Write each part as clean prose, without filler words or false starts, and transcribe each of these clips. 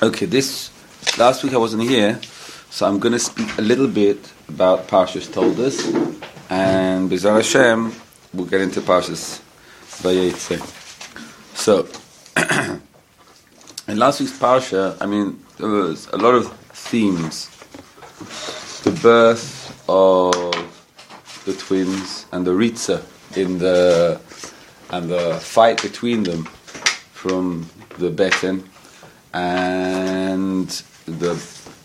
Okay, this last week I wasn't here, so I'm going to speak a little bit about Parshas Toldos, and B'ezras Hashem we'll get into Parshas Vayetze. So, in last week's Parsha, there was a lot of themes: the birth of the twins and the Ritza and the fight between them from the Beten. And that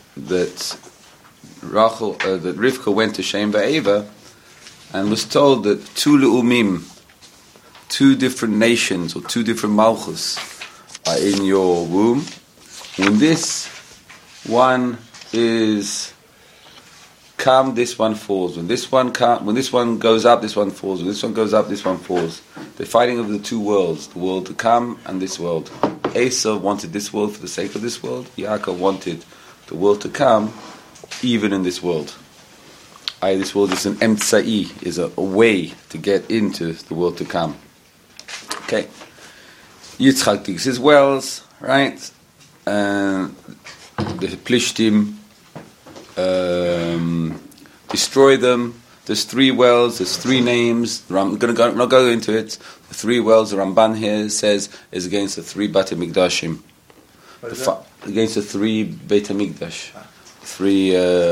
Rivka went to Shem Va'eva and was told that two le'umim, two different nations or two different malchus are in your womb. When this one is come, this one falls. When this one goes up, this one falls. When this one goes up, this one falls. They're fighting over the two worlds, the world to come and this world. Esau wanted this world for the sake of this world. Yaakov wanted the world to come, even in this world. This world is an emtsai, is a way to get into the world to come. Okay. Yitzchak digs his wells, right? And the Plishtim destroy them. There's three wells, there's three names. I'm not go into it. The three wells, the Ramban here says, is against the three Beit HaMikdashim. Against the three Beit HaMikdash. Three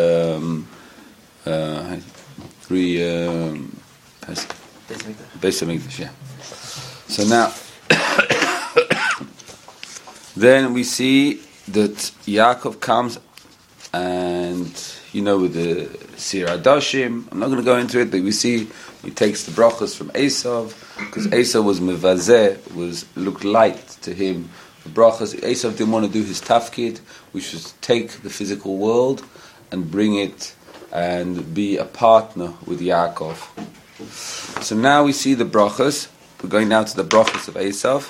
Beit HaMikdash, yeah. So now, then we see that Yaakov comes and, with the Sir Adashim, I'm not going to go into it, but we see he takes the brachas from Esav, because Esav was mevazeh, looked light to him. The brachas, Esav didn't want to do his tafkid, which was take the physical world and bring it and be a partner with Yaakov. So now we see the brachas. We're going now to the brachas of Esav.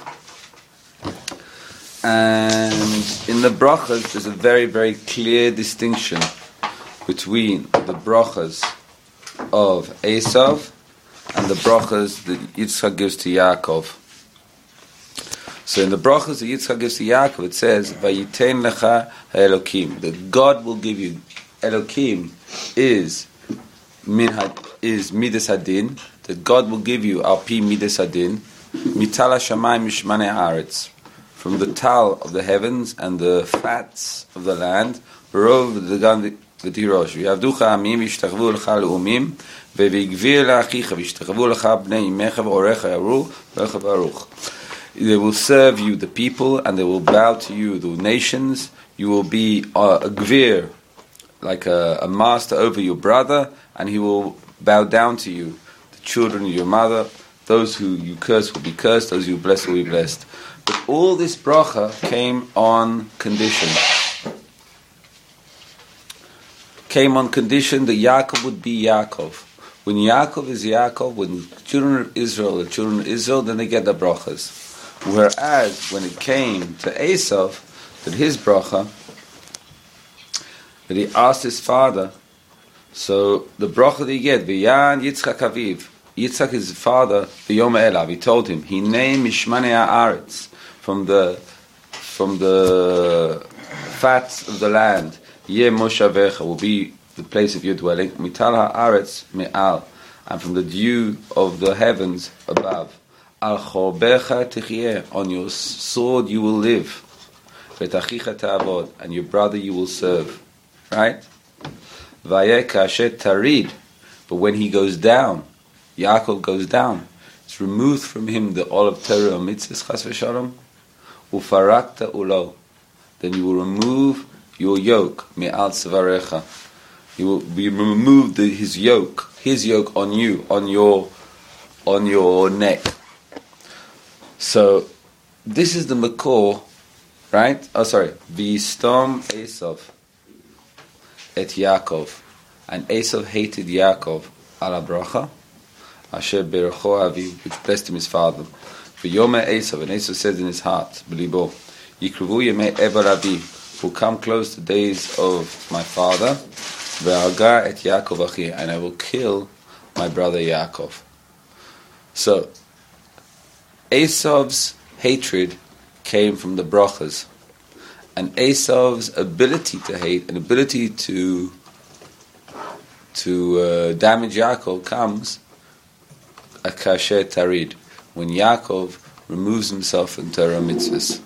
And in the brachas, there's a very, very clear distinction between the brachas of Esav and the brachas that Yitzchak gives to Yaakov. So in the brachas that Yitzchak gives to Yaakov, it says, "Vayiten lecha ha'elokim," that God will give you. Elokim is midas hadin, that God will give you al pi midas hadin, mital hashamayim mishmanei haaretz, from the tal of the heavens and the fats of the land, rov v'dagan v'tirosh, v'yavducha amim v'yishtachvu lecha le'umim, v'yigvir le'achicha v'yishtachvu lecha bnei imecha v'orecha yaru v'orecha baruch. They will serve you, the people, and they will bow to you, the nations. You will be a gvir, like a master over your brother, and he will bow down to you. The children of your mother, those who you curse will be cursed, those you bless will be blessed. But all this bracha came on condition. Came on condition that Yaakov would be Yaakov. When Yaakov is Yaakov, when the children of Israel are children of Israel, then they get the brachas. Whereas when it came to Esav, that his bracha, that he asked his father, so the bracha that he get, V'yan Yitzchak Aviv, Yitzchak is his father, V'yom Elav, he told him, he named Mishmanei Haaretz, from the fats of the land, Yeh Moshavecha, will be the place of your dwelling, Mital Haaretz Me'al, and from the dew of the heavens above, Al Chorbecha Tichye, on your sword you will live, V'tachicha Ta'avod, and your brother you will serve. Right? Vayeh kashet tarid. But when he goes down, Yaakov goes down, it's removed from him the olive Torah or mitzvahs chas v'shalom, ufarakta ulo. Then you will remove your yoke, me'al tzvarecha. You will remove his yoke on you, on your neck. So, this is the makor, right? V'yistom Esav et Yaakov, and Esav hated Yaakov ala bracha, asher berecho aviv, which blessed him his father. V'yomeh Esav, and Esav said in his heart, b'libo, yikruvu yemei eber avi, will come close the days of my father, ve'agar et Yaakov achi, and I will kill my brother Yaakov. So, Esav's hatred came from the brachas, And Esav's ability to hate, and ability to damage Yaakov comes a kasher tarid, when Yaakov removes himself from Torah mitzvahs.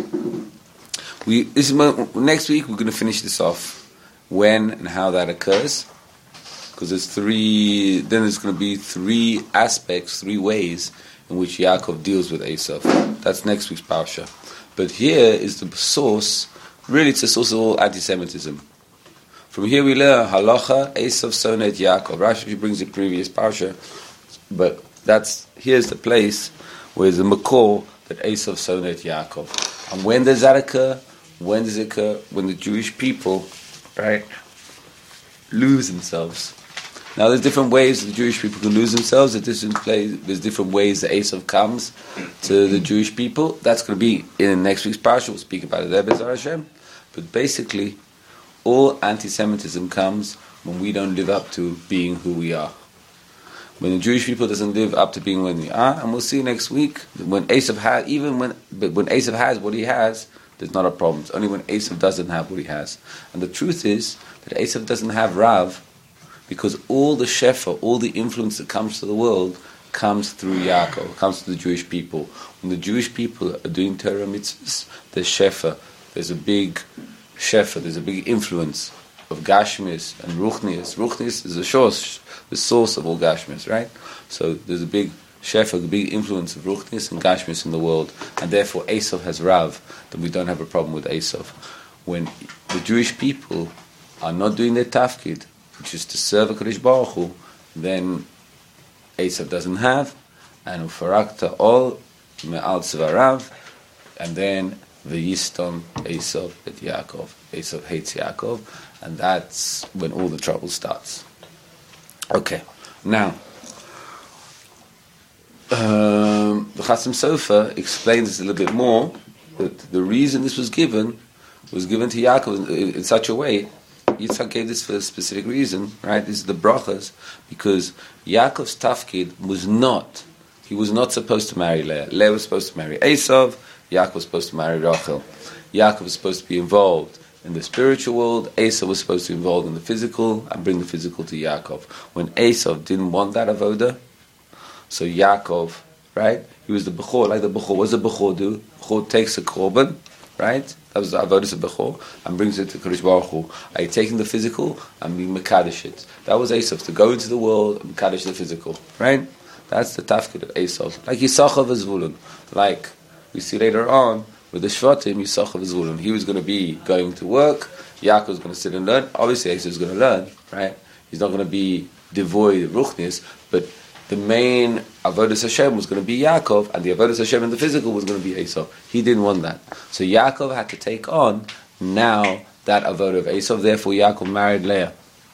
Next week we're going to finish this off, when and how that occurs, because there's going to be three aspects, three ways in which Yaakov deals with Esav. That's next week's parsha. But here is the source. Really, it's the source of all anti-Semitism. From here we learn halacha Esav sonet Yaakov. Rashi brings the previous parsha, but here's the place where the makor that Esav sonet Yaakov. And when does that occur? When does it occur? When the Jewish people, right, lose themselves. Now there's different ways the Jewish people can lose themselves. There's different ways that Esav comes to the Jewish people. That's going to be in next week's parsha. We'll speak about it there, B'ezras Hashem. But basically, all anti-Semitism comes when we don't live up to being who we are. When the Jewish people doesn't live up to being when we are, and we'll see next week, when Esav has what he has, there's not a problem. It's only when Esav doesn't have what he has. And the truth is that Esav doesn't have Rav, because all the shefa, all the influence that comes to the world, comes through Yaakov, comes to the Jewish people. When the Jewish people are doing Torah mitzvahs, there's shefa, there's a big shefa, there's a big influence of Gashmis and Ruchnius. Ruchnius is the source of all Gashmis, right? So there's a big shefa, a big influence of Ruchnius and Gashmis in the world, and therefore Esav has Rav, then we don't have a problem with Esav. When the Jewish people are not doing their tafkid, which is to serve HaKadosh Baruch Hu, then Esav doesn't have, and ufarakta all me'al tzvarav, and then v'yistom Esav et Yaakov. Esav hates Yaakov, and that's when all the trouble starts. Okay, now the Chassam Sofer explains this a little bit more, that the reason this was given to Yaakov in such a way. Yitzchak gave this for a specific reason, right? This is the brachas, because Yaakov's tafkid he was not supposed to marry Leah. Leah was supposed to marry Esav, Yaakov was supposed to marry Rachel. Yaakov was supposed to be involved in the spiritual world, Esav was supposed to be involved in the physical, and bring the physical to Yaakov. When Esav didn't want that avoda, so Yaakov, right, he was the Bechor, like the Bechor. What does the Bechor do? Bechor takes a korban, right? That was the avodas of Bechor, and brings it to Kadosh Baruch Hu. Are you taking the physical and being mekadosh it? That was Esav, to go into the world and mekadosh the physical, right? That's the tafkid of Esav. Like Yisachar v'Zvulun. Like we see later on with the Shvatim, Yisachar v'Zvulun. He was going to be going to work. Yaakov was going to sit and learn. Obviously, Esav is going to learn, right? He's not going to be devoid of ruchnis, but the main avodas Hashem was going to be Yaakov, and the avodas Hashem in the physical was going to be Esav. He didn't want that, so Yaakov had to take on now that avodah of Esav. Therefore, Yaakov married Leah,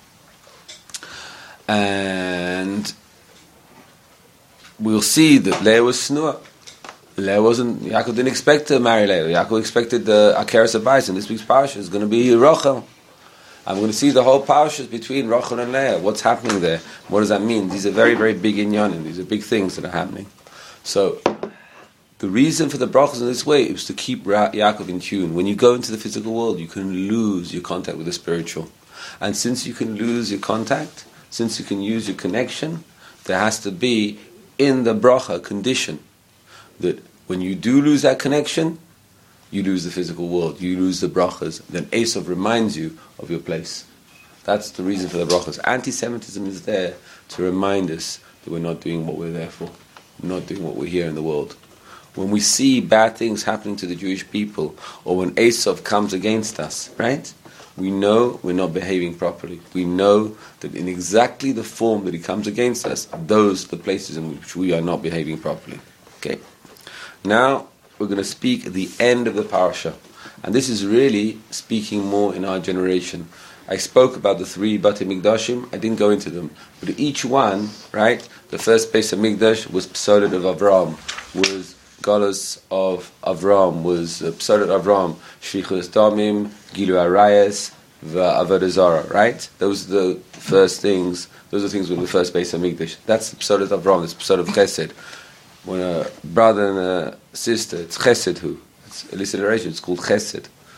and we'll see that Leah was snua. Yaakov didn't expect to marry Leah. Yaakov expected the Akeres Abayis, and this week's parsha is going to be Rachel. I'm going to see the whole parashas between Rachel and Leah. What's happening there? What does that mean? These are very, very big inyanim. These are big things that are happening. So, the reason for the brachas in this way is to keep Yaakov in tune. When you go into the physical world, you can lose your contact with the spiritual. And since you can lose your contact, since you can use your connection, there has to be in the bracha condition that when you do lose that connection, you lose the physical world, you lose the brachas, then Esav reminds you of your place. That's the reason for the brachas. Anti-Semitism is there to remind us that we're not doing what we're there for. We're not doing what we're here in the world. When we see bad things happening to the Jewish people, or when Esav comes against us, right? We know we're not behaving properly. We know that in exactly the form that he comes against us, those are the places in which we are not behaving properly. Okay. Now, we're going to speak at the end of the parasha. And this is really speaking more in our generation. I spoke about the three Batei Mikdashim. I didn't go into them. But each one, right, the first Beis HaMikdash was Psolet of Avram, was Galus of Avram, was Psolet of Avram, Shlichus Damim, Gilu Arayas, Avodah Zarah, right? Those are the first things. Those are things with the first Beis HaMikdash. That's the Psolet of Avram, it's Psolet of Chesed. When a brother and a sister, it's chesed who. It's illicit relation, it's called chesed.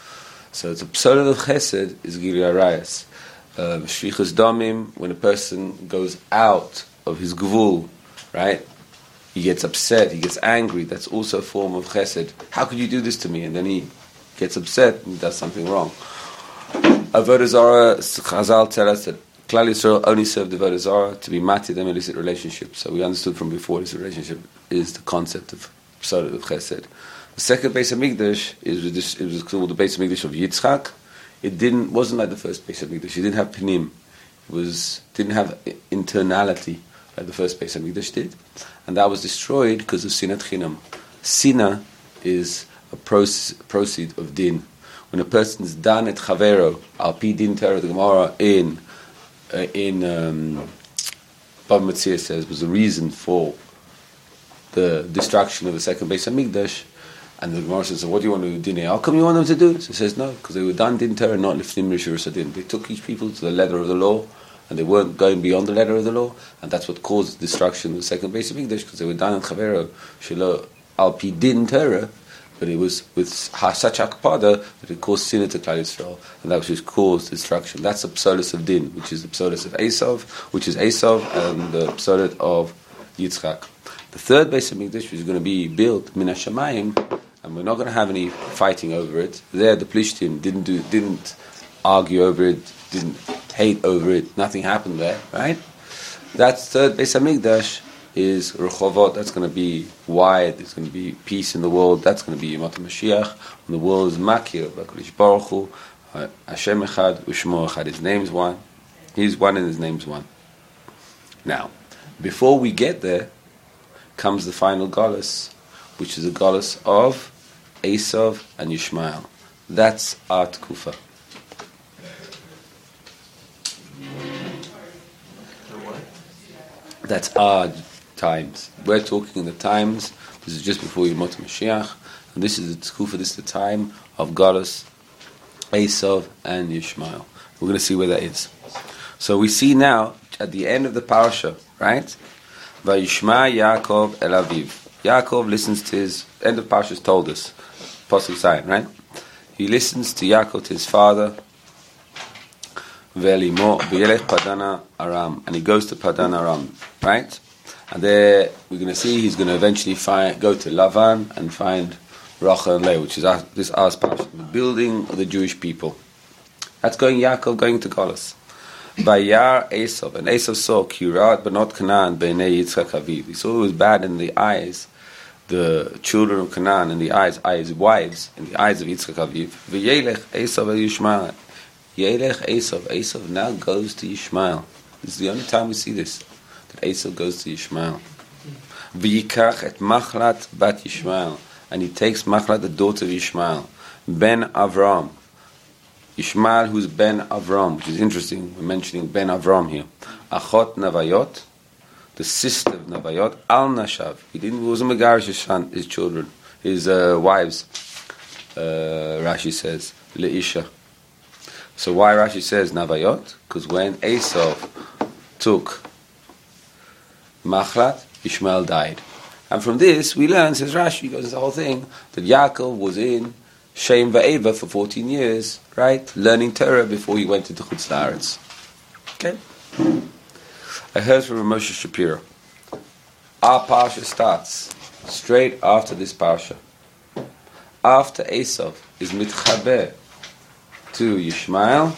So the psolet of chesed is Gilui Arayos. Shvichas Damim, when a person goes out of his gvul, right? He gets upset, he gets angry. That's also a form of chesed. How could you do this to me? And then he gets upset and does something wrong. Avodah Zarah, Chazal tell us that Klal Yisrael only served the Avodah Zarah to be matid them illicit relationships. So we understood from before this relationship is the concept of psolet of chesed. The second Beis Hamikdash it was called the Beis Hamikdash of Yitzchak. It wasn't like the first Beis Hamikdash. It didn't have pinim. Didn't have internality like the first Beis Hamikdash did, and that was destroyed because of sinat chinam. Sina is a proceed of din. When a person's done at chavero al pi din Torah, the Gemara in Bava Metzia says was the reason for the destruction of the second Beis Hamikdash. And the Gemara says, so what do you want to do? Dinei? How come you want them to do it? So he says, no, because they were done din Torah, not lifnim rishur sadin. They took each people to the letter of the law, and they weren't going beyond the letter of the law, and that's what caused the destruction of the second Beis Hamikdash, because they were done in chavero shelo al pi din Torah, but it was with such akpada that it caused sin to Klal Yisrael, and that which caused destruction. That's the psolis of din, which is the psolis of Esav, which is Esav, and the psolis of Yitzchak. The third Beis Hamikdash is going to be built min hashamayim, and we're not going to have any fighting over it. There, the Plishtim didn't argue over it, didn't hate over it. Nothing happened there, right? That third Beis Hamikdash is Rechovot. That's going to be wide. There's going to be peace in the world. That's going to be Yemot HaMashiach. And the world is Makir, B'Kadosh Baruch Hu, Hashem Echad, U'Shmo Echad. His name's one. He's one, and his name's one. Now, before we get there, comes the final Golus, which is the Golus of Esav and Yishmael. That's our Tkufa. That's our times. We're talking in the times. This is just before Yemot HaMashiach, and this is the Tkufa. This is the time of Golus, Esav and Yishmael. We're going to see where that is. So we see now at the end of the parasha, right? Vayishma Yaakov el Aviv. Yaakov listens to his, end of Parshas told us, Pasuk Zayin, right? He listens to Yaakov, to his father, Ve'elimo v'yelech Padana Aram, and he goes to Padan Aram, right? And there we're going to see he's going to eventually go to Lavan and find Rachel and Leah, which is this Parsha, the building of the Jewish people. That's Yaakov going to Golus. Vayar Esav, and Esav saw Kirat Benot Canaan Beinei Yitzchak Aviv. He saw it was bad in the eyes, the children of Canaan, in the eyes, wives, in the eyes of Yitzchak Aviv. V'yelech Esav el Yishmael. Yelech Esav now goes to Yishmael. This is the only time we see this, that Esav goes to Yishmael. V'yikach et Machlat bat Yishmael, and he takes Machlat, the daughter of Yishmael, Ben Avram. Yishmael, who's Ben Avram, which is interesting, we're mentioning Ben Avram here. Achot Navayot, the sister of Navayot, Al Nashav. He wasn't Megarish his children, his wives. Rashi says, Leisha. So why Rashi says Navayot? Because when Esav took Machlat, Yishmael died. And from this, we learn, says Rashi, goes this whole thing, that Yaakov was in Shem Va'eva for 14 years, right? Learning Torah before he went into Chutz La'aretz. Okay? I heard from Moshe Shapiro. Our parsha starts straight after this parsha. After Esav is mitchaber to Yishmael,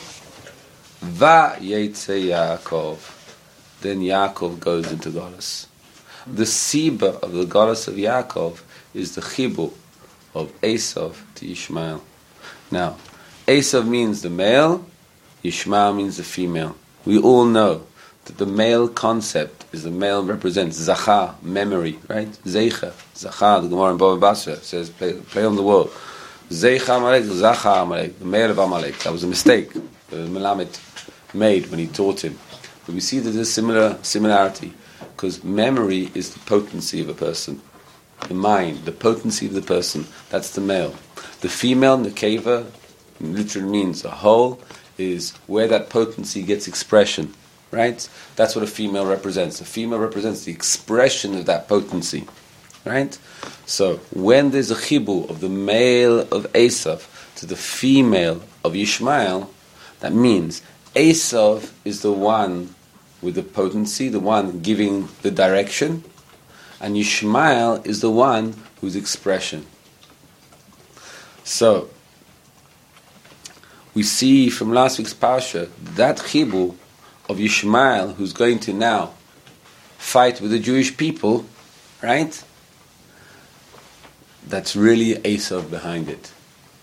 Va'yetze Yaakov. Then Yaakov goes into Golus. The Siba of the Golus of Yaakov is the Chibur of Esav to Yishmael. Now, Esav means the male, Yishmael means the female. We all know that the male concept is the male represents Zachar, memory, right? Zeicha, Zachar, the Gemara in Bava Basra says, play on the word. Zeicha Amalek, Zachar Amalek, the male of Amalek. That was a mistake that Melamed made when he taught him. But we see that there's similarity, because memory is the potency of a person. The mind, the potency of the person, that's the male. The female, nekeva, literally means a whole, is where that potency gets expression, right? That's what a female represents. A female represents the expression of that potency, right? So when there's a chibur of the male of Esav to the female of Yishmael, that means Esav is the one with the potency, the one giving the direction, and Yishmael is the one whose expression. So, we see from last week's Parsha that Chibur of Yishmael, who's going to now fight with the Jewish people, right? That's really Esav behind it.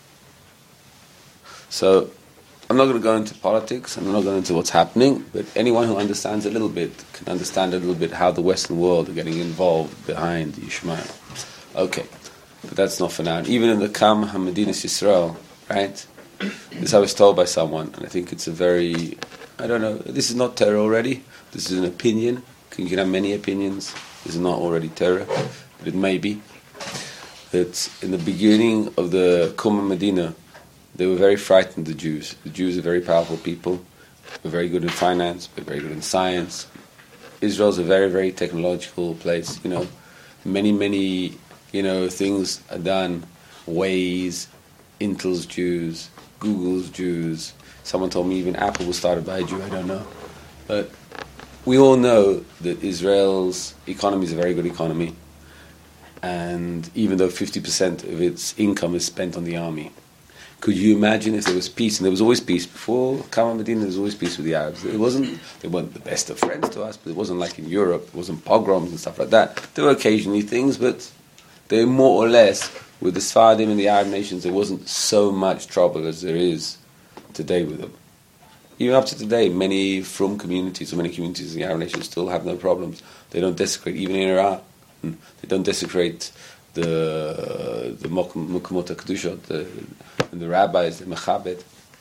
So, I'm not going to go into politics, I'm not going to go into what's happening, but anyone who understands a little bit can understand a little bit how the Western world are getting involved behind Yishmael. Okay, but that's not for now. And even in the Kam HaMedinas Yisrael, right? This I was told by someone, and I think it's a very, I don't know, this is not terror already, this is an opinion. You can have many opinions, this is not already terror, but it may be. That in the beginning of the Qum Medina, they were very frightened, the Jews. The Jews are very powerful people, they're very good in finance, they're very good in science. Israel's a very, very technological place, many, things are done, Waze, Intel's Jews, Google's Jews. Someone told me even Apple was started by a Jew, I don't know. But we all know that Israel's economy is a very good economy. And even though 50% of its income is spent on the army. Could you imagine if there was peace? And there was always peace. Before Qam HaMedina, there was always peace with the Arabs. They weren't the best of friends to us, but it wasn't like in Europe. It wasn't pogroms and stuff like that. There were occasionally things, but they were more or less, with the Sfardim and the Arab nations, there wasn't so much trouble as there is today with them. Even up to today, many from communities, or many communities in the Arab nations still have no problems. They don't desecrate, even in Iraq, they don't desecrate the Mukamot HaKadoshot, and the rabbis, the Mechabed.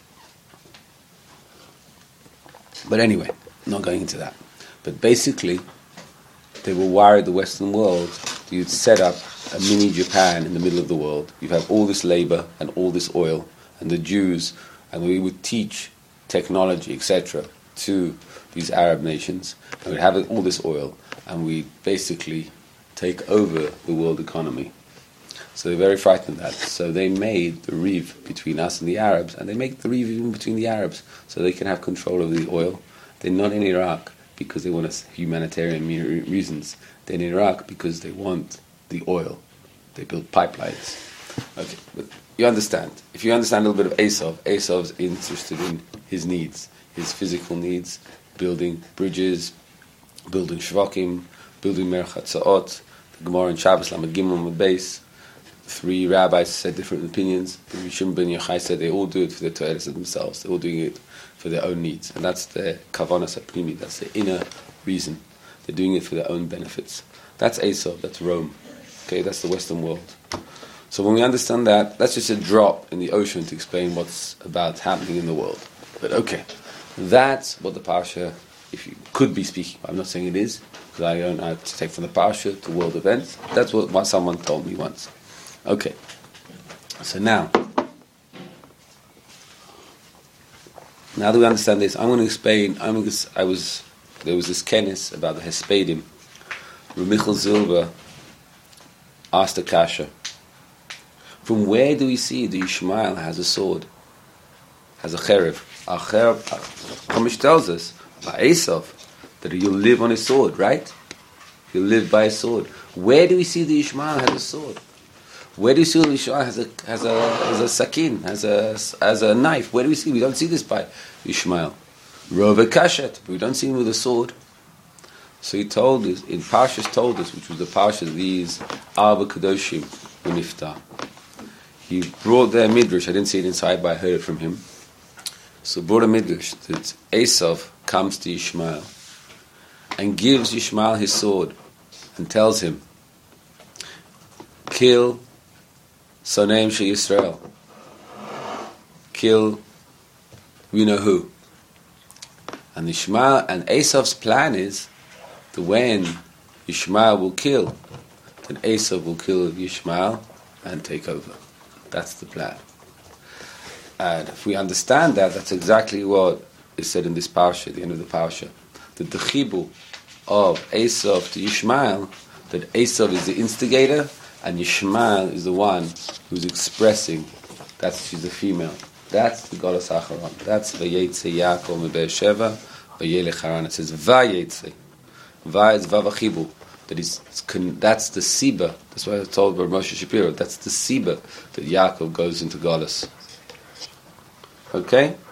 But anyway, not going into that. But basically, they were worried the Western world, you'd set up a mini Japan in the middle of the world. You'd have all this labor and all this oil, and the Jews, and we would teach technology, etc., to these Arab nations, and we'd have all this oil, and we'd basically take over the world economy. So they're very frightened of that. So they made the Riv between us and the Arabs, and they make the Riv even between the Arabs, so they can have control of the oil. They're not in Iraq because they want humanitarian reasons. They're in Iraq because they want the oil. They build pipelines. Okay, but you understand. If you understand a little bit of Esav's interested in his needs, his physical needs, building bridges, building shvakim, building merchatzaot. The Gemara in Shabbos Lamed Gimel on the base. Three rabbis said different opinions. The Rishon ben Yochai said they all do it for the toilets of themselves. They're all doing it for their own needs. And that's their kavanas aprimi. That's the inner reason. They're doing it for their own benefits. That's Esav. That's Rome. Okay, that's the Western world. So when we understand that, that's just a drop in the ocean to explain what's about happening in the world. But okay, that's what the Parsha, if you could be speaking, I'm not saying it is, because I don't know how to take from the Parsha to world events. That's what someone told me once. Okay, so now that we understand this, I'm going to explain. There was this kenis about the Hespedim. Reb Michal Zilber asked a kasha. From where do we see the Yishmael has a sword, has a cherev? Chumash tells us about Esav that he'll live on his sword, right? He'll live by his sword. Where do we see the Yishmael has a sword? Where do you see the Yishmael has a sakin, has a knife? Where do we see? We don't see this by Yishmael. Rove kashet, we don't see him with a sword. So he told us, in Parshas told us, which was the Parsha, these Arba Kadoshim were niftar. He brought their midrash. I didn't see it inside, but I heard it from him. So brought a midrash that Esav comes to Yishmael and gives Yishmael his sword and tells him, kill Soneim Shel Yisrael. Kill, we know who. And Esav's plan is that when Yishmael will kill, then Esav will kill Yishmael and take over. That's the plan. And if we understand that, that's exactly what is said in this parsha, the end of the parsha. That the chibur of Esav to Yishmael, that Esav is the instigator and Yishmael is the one who's expressing She's a female. That's the Golas Acharon. That's Vayetze Yaakov meBe'er Sheva, Vayelech Haran. It says Vayetze. Va is Vav HaChibur. That's the Siba. That's why I told Moshe Shapiro. That's the Siba that Yaakov goes into Golas. Okay?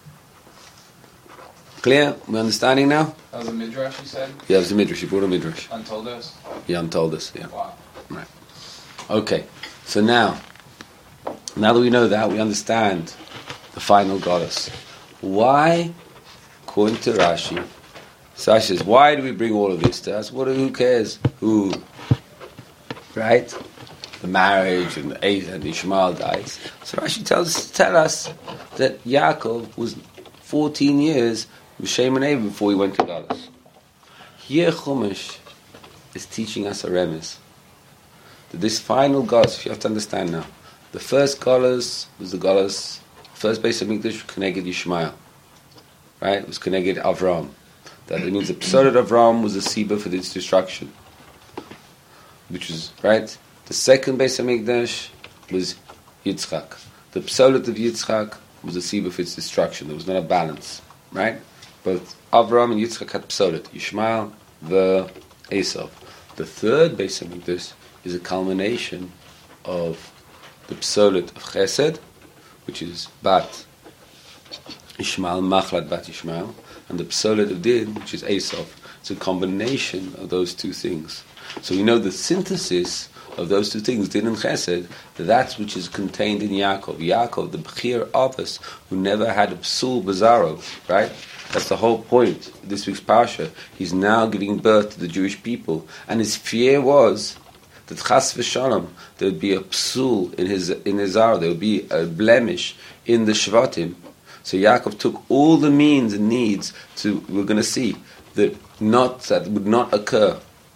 Clear? We're understanding now? That was a midrash, you said? Yeah, it was a midrash. He brought a midrash. Untold us? Yeah, untold us. Yeah. Wow. Right. Okay. So now that we know that, we understand the final Golas. Why, according to Rashi, Sash says, why do we bring all of this to us? Who cares? Who? Right? The marriage and the Ishmael dies. So Rashi tell us that Yaakov was 14 years with Shem and Eber before he went to Galus. Here Chumash is teaching us a remes. That this final Galus, you have to understand now, the first Galus was the Galus, first base of Mikdash, Keneged Yishmael. Right? It was Keneged Avram. That it means the Psoret of Avram was the Siba for its destruction. Which was, right? The second base of Mikdash was Yitzchak. The Psoret of Yitzchak was the Siba for its destruction. There was not a balance. Right? Both Avram and Yitzchak had Psoret. Yishmael, the Esav. The third base of Mikdash is a culmination of the Psolet of Chesed, which is Bat Ishmael, Machlat Bat Ishmael, and the Psolet of Din, which is Esav. It's a combination of those two things. So we know the synthesis of those two things, Din and Chesed, that's which is contained in Yaakov. Yaakov, the Bechir Avos, who never had a Psul Bazaro, right? That's the whole point of this week's Parsha. He's now giving birth to the Jewish people. And his fear was that Chas v'Shalom, there would be a Psul in his Zara, there would be a blemish in the Shvatim. So Yaakov took all the means and needs to, we're going to see, that would not occur.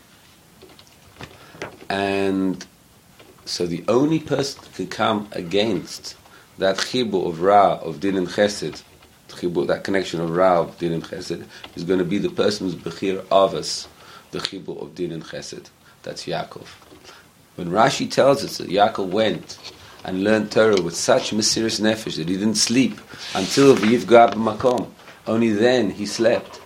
And so the only person that can come against that chibur of Ra, of Din and Chesed, that connection of Ra, of Din and Chesed, is going to be the person who's Bechir Avos, the chibur of Din and Chesed. That's Yaakov. When Rashi tells us that Yaakov went and learned Torah with such mysterious nefesh that he didn't sleep until V'yivga b'makom, only then he slept.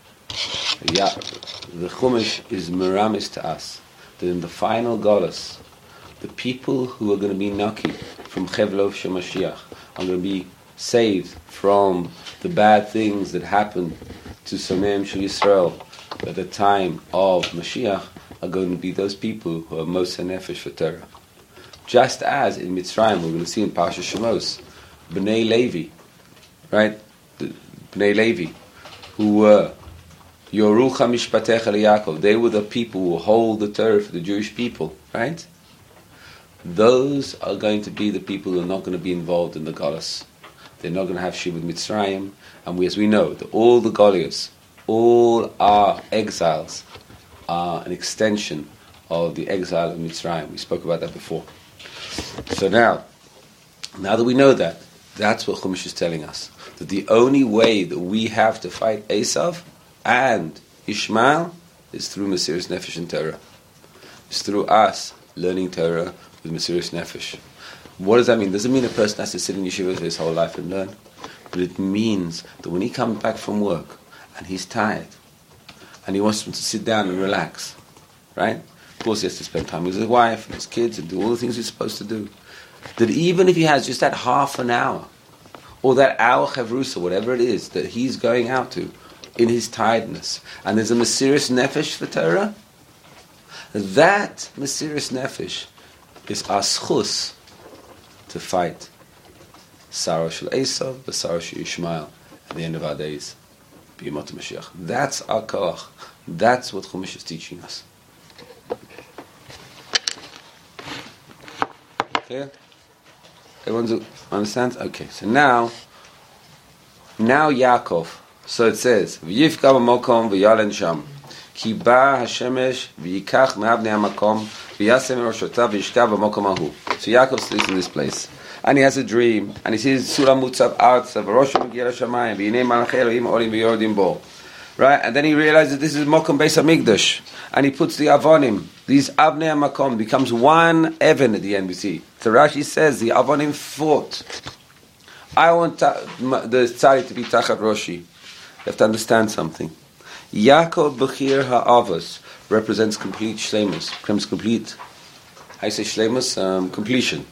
The Chumash is meramis to us that in the final Golas, the people who are going to be Naki from Chevlov Shemashiach are going to be saved from the bad things that happened to Sonem Shel Yisrael at the time of Mashiach are going to be those people who are most nefesh for Torah. Just as in Mitzrayim, we're going to see in Parsha Shemos, Bnei Levi, right? The Bnei Levi, who were Yorucha Mishpatecha LeYaakov, they were the people who hold the Torah for the Jewish people, right? Those are going to be the people who are not going to be involved in the Galus. They're not going to have Shibud Mitzrayim, and as we know, that all the Goliaths, all our exiles, are an extension of the exile of Mitzrayim. We spoke about that before. So now that we know that, that's what Chumash is telling us. That the only way that we have to fight Esav and Ishmael is through Mesiras Nefesh and Torah. It's through us learning Torah with Mesiras Nefesh. What does that mean? It doesn't mean a person has to sit in yeshiva his whole life and learn. But it means that when he comes back from work and he's tired and he wants to sit down and relax, right? Of course he has to spend time with his wife and his kids and do all the things he's supposed to do. That even if he has just that half an hour or that hour chavrusa, whatever it is that he's going out to in his tiredness, and there's a Mesiras Nefesh for Torah, that Mesiras Nefesh is our schus to fight Sarah Shel Esav, the Sarah Shel Yishmael at the end of our days. B'yemot Mashiach. That's our koach. That's what Chumash is teaching us. Clear? Everyone understands? Okay, so now Yaakov. So it says, V'yifka b'mokom v'yalen sham. Ki ba hashemesh v'yikach me'avnei hamakom v'yasem roshotav v'yishkav b'mokom ahu. So Yaakov sleeps in this place. And he has a dream. And he sees Sulam Mutzav Artzav Rosh Magiel HaShamayim V'yinei Malachei Elohim Olim V'yordim Bo. Right? And then he realizes this is Mokom Beis HaMikdash. And he puts the Avonim, these Avnei HaMakom, becomes one Evan at the end, we see. So Rashi says the Avonim fought. I want the Tzari to be Tachat Roshi. You have to understand something. Yaakov Bechir HaAvos represents complete Shleimus, becomes complete. I say Shleimus, completion.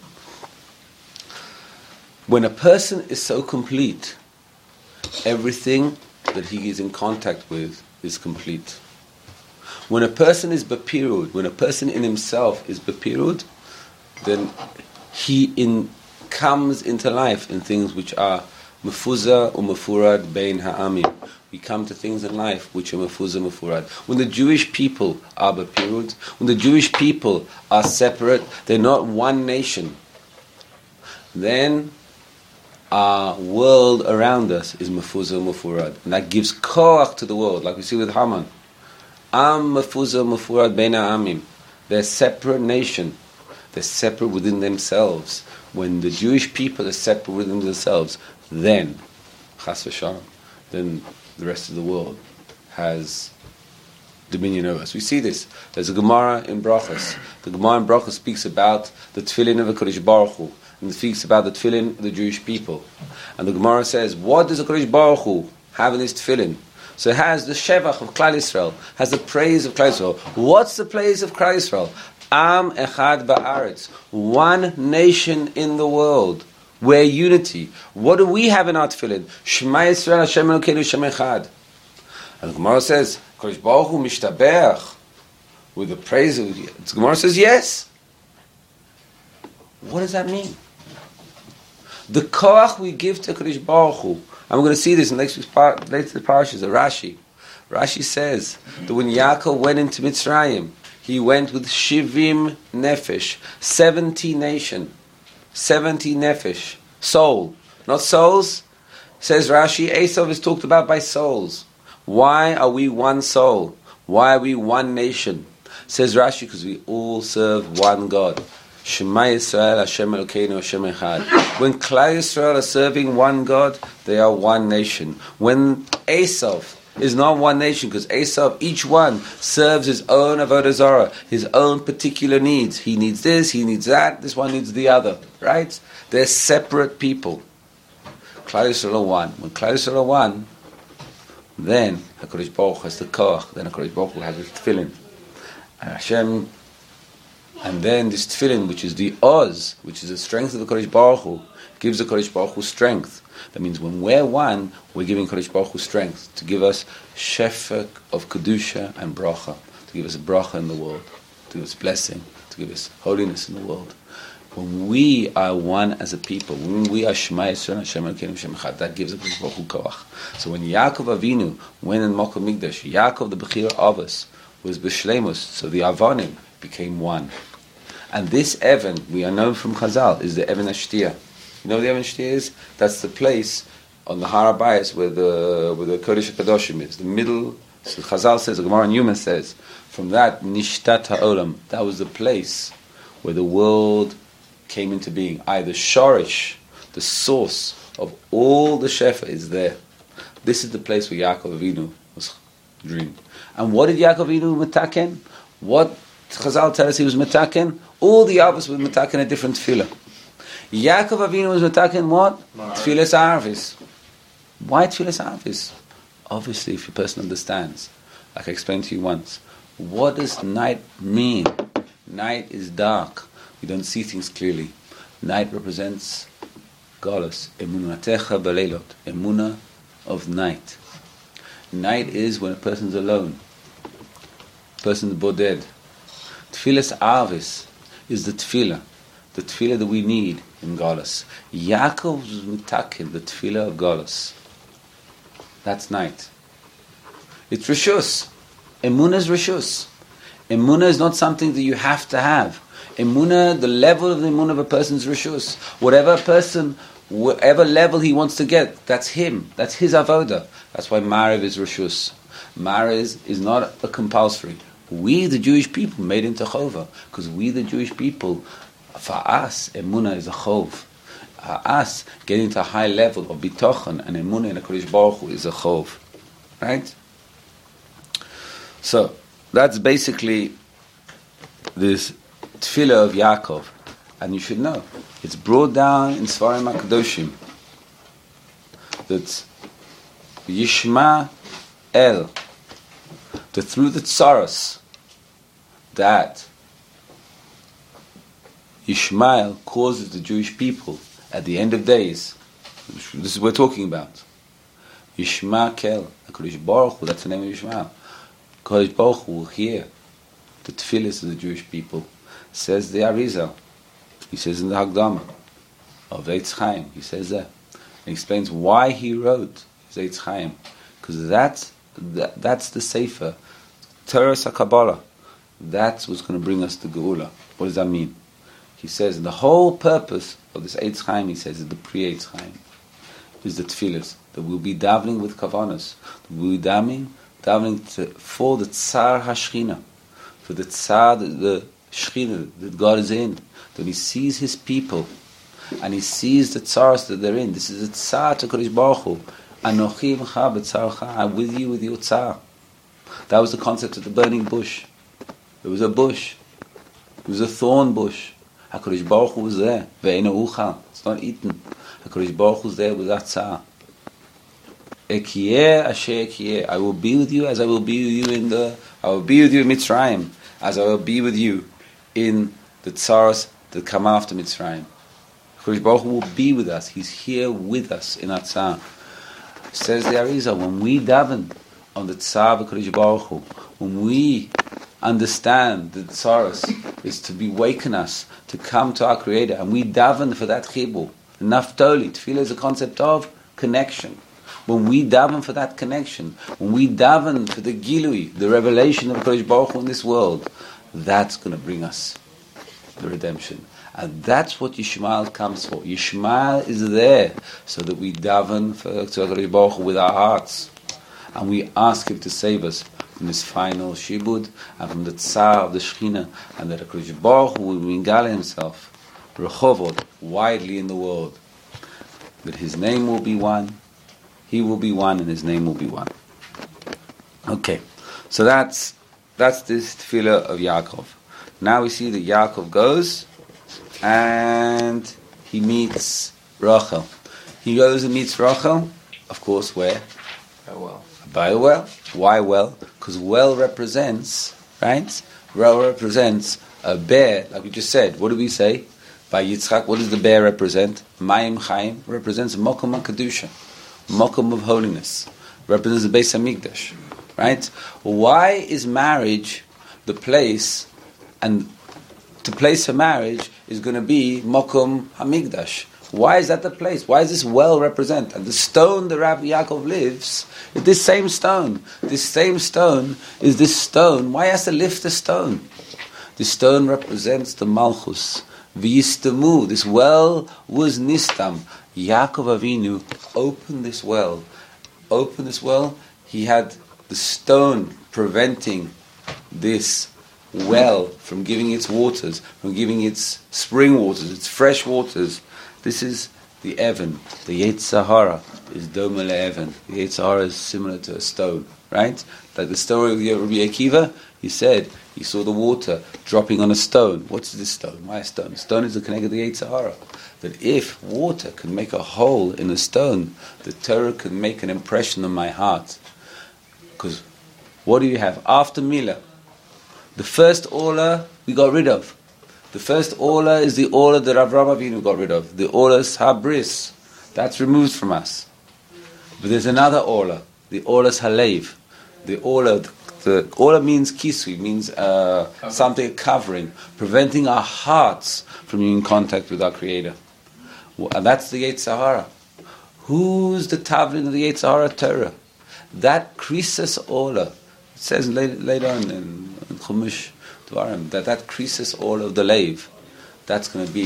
When a person is so complete, everything that he is in contact with is complete. When a person is bepirud, when a person in himself is bepirud, then he comes into life in things which are mefuza or mefurad bein ha'amim. We come to things in life which are mefuza, mefurad. When the Jewish people are bepirud, when the Jewish people are separate, they're not one nation, then our world around us is mefuza, mefurad. And that gives koach to the world, like we see with Haman. Am mefuza, mefurad bein ha'amim. They're a separate nation. They're separate within themselves. When the Jewish people are separate within themselves, then, chas v'shalom, then the rest of the world has dominion over us. We see this. There's a Gemara in Brachos. The Gemara in Brachos speaks about the tefillin of HaKadosh Baruch Hu, and it speaks about the tefillin of the Jewish people. And the Gemara says, what does HaKadosh Baruch Hu have in his tefillin? So it has the Shevach of Klal Yisrael, has the praise of Klal Yisrael. What's the praise of Klal Yisrael? Am echad ba'aretz, one nation in the world. We're unity. What do we have in our tefillin? Shema Yisrael Hashem Elokeinu Shem Echad. And the Gemara says, Kodesh Baruch Hu mishtabeach, with the praise of the Gemara says, yes. What does that mean? The koach we give to Kodesh Baruch Hu, and we're going to see this in later parashas, Rashi. Rashi says that when Yaakov went into Mitzrayim, he went with Shivim Nefesh, 70 nation, 70 Nefesh, soul. Not souls, says Rashi, Esav is talked about by souls. Why are we one soul? Why are we one nation? Says Rashi, because we all serve one God. Shema Yisrael Hashem Elokeinu Hashem Echad. When Klal Yisrael are serving one God, they are one nation. When Esav is not one nation, because Esav, each one serves his own avodah zarah, his own particular needs. He needs this, he needs that, this one needs the other. Right? They're separate people. Klal Yisrael are one. When Klal Yisrael are one, then HaKadosh Baruch Hu has the koach, then HaKadosh Baruch Hu has the tefillin. And Hashem, and then this tefillin, which is the oz, which is the strength of the Kodesh Baruch Hu, gives the Kodesh Baruch Hu strength. That means when we're one, we're giving Kodesh Baruch Hu strength to give us shefek of kedusha and bracha, to give us bracha in the world, to give us blessing, to give us holiness in the world. When we are one as a people, when we are Shema Yisrael Hashem Elokeinu Hashem Echad, that gives the Kodesh Baruch Hu koach. So when Yaakov Avinu went in Mokom Mikdash, Yaakov the Bechir Avos was b'shleimus, so the Avonim became one. And this Evan, we are known from Chazal, is the Evan Ashtia. You know what the Evan Ashtia is? That's the place on the Har HaBayis where the Kodesh HaKadoshim is. The middle, so Chazal says, the Gemara in Yuma says, from that, Nishtat HaOlam, that was the place where the world came into being. The Shorish, the source of all the Shefa is there. This is the place where Yaakov Avinu was dreamed. And what did Yaakov Avinu metaken? What Chazal tell us he was metaken? All the others were metaken a different tefillah. Yaakov Avinu was metaken what? Tefillas Arvis. Why Tefillas Arvis? Obviously, if a person understands, like I explained to you once, what does night mean? Night is dark. We don't see things clearly. Night represents Galus. Emunatecha baleilot. Emuna of night. Night is when a person's alone. A person's boded. Tefillas Arvis is the tefillah that we need in Galus. Yaakov was mitakin, the tefillah of Galus. That's night. It's Rishus. Emunah is Rishus. Emunah is not something that you have to have. Emunah, the level of the emunah of a person is Rishus. Whatever level he wants to get, that's him. That's his avodah. That's why Mariv is Rishus. Mariv is not a compulsory. We, the Jewish people, made into chova, because we, the Jewish people, for us, emunah is a chov. Us getting to a high level of bitochen and emunah in a Kodesh Baruch Hu is a chov, right? So, that's basically this tefillah of Yaakov. And you should know, it's brought down in Svarim HaKadoshim that Yishma El, that through the tsaras, that Ishmael causes the Jewish people at the end of days, this is what we're talking about. Yishma Kel, HaKadosh Baruch Hu, that's the name of Ishmael. HaKadosh Baruch Hu will hear the tefillahs of the Jewish people. Says the Arizal, he says in the Hagdama of Eitz Chaim, he says that. And explains why he wrote his Eitz Chaim. Because that's the Sefer, Teres HaKabbalah. That's what's going to bring us to Geula. What does that mean? He says the whole purpose of this Eitz Chaim, he says, is the pre-Eitz Chaim, is the tefillahs, that we'll be davening with kavanas. We'll be davening for the Tsar HaShechina, for the Tsar, the Shechina that God is in, that He sees His people, and He sees the Tsaras that they're in. This is a Tsar to Kodesh Baruch Hu. Anochi Imcha b'tzarcha, I'm with you with your Tsar. That was the concept of the burning bush. It was a bush. It was a thorn bush. HaKadosh Baruch Hu was there. Ve'ena uchal. It's not eaten. HaKadosh Baruch Hu was there with that Tsar. Ekiyeh asher ekiyeh. I will be with you as I will be with you I will be with you in Mitzrayim, as I will be with you in the Tsaras that come after Mitzrayim. HaKadosh Baruch Hu will be with us. He's here with us in our Tsar. Says the Arizal, when we daven on the Tsar of HaKadosh Baruch Hu, when we understand that Tsaras is to awaken us, to come to our Creator, and we daven for that chibur. Naftoli, tefillah is a concept of connection. When we daven for that connection, when we daven for the gilui, the revelation of HaKadosh Baruch Hu in this world, that's going to bring us the redemption. And that's what Yishmael comes for. Yishmael is there so that we daven for HaKadosh Baruch Hu with our hearts. And we ask Him to save us from this final shibud and from the tsar of the Shechina, and that HaKadosh Baruch Hu will mingale Himself Rechovot, widely in the world. That His name will be one, He will be one, and His name will be one. Okay, so that's this tefillah of Yaakov. Now we see that Yaakov goes and he meets Rachel. He goes and meets Rachel, of course, where? By a well. Why well? Because well represents, right? Well represents a bear, like we just said. What did we say? By Yitzchak, what does the bear represent? Mayim Chaim represents Mokum HaKadusha, Mokum of holiness. Represents the Beis HaMikdash, right? Why is marriage the place, and the place for marriage is going to be Mokum HaMikdash? Why is that the place? Why does this well represent? And the stone that Rabbi Yaakov lives is this same stone. This same stone is this stone. Why has to lift the stone? This stone represents the Malchus. V'yistamu. This well was Nistam. Yaakov Avinu opened this well. He had the stone preventing this well from giving its waters, from giving its spring waters, its fresh waters. This is the Evan. The Yetzer Hara is Doma LeEvan. The Yetzer Hara is similar to a stone, right? Like the story of Rabbi Akiva, he said he saw the water dropping on a stone. What's this stone? Why a stone? A stone is the connect of the Yetzer Hara. That if water can make a hole in a stone, the Torah can make an impression on my heart. Because what do you have? After Milah, the first Ola we got rid of. The first Ola is the Ola that Avraham Avinu got rid of. The Ola is Habris. That's removed from us. But there's another Ola. The Ola is Halev. The Ola means kisui, means something covering, preventing our hearts from being in contact with our Creator. And that's the Yetzer Hara. Who's the Tavlin of the Yetzer Hara Torah? That Krisis Ola. It says later on in Chumash that creases all of the lave. That's going to be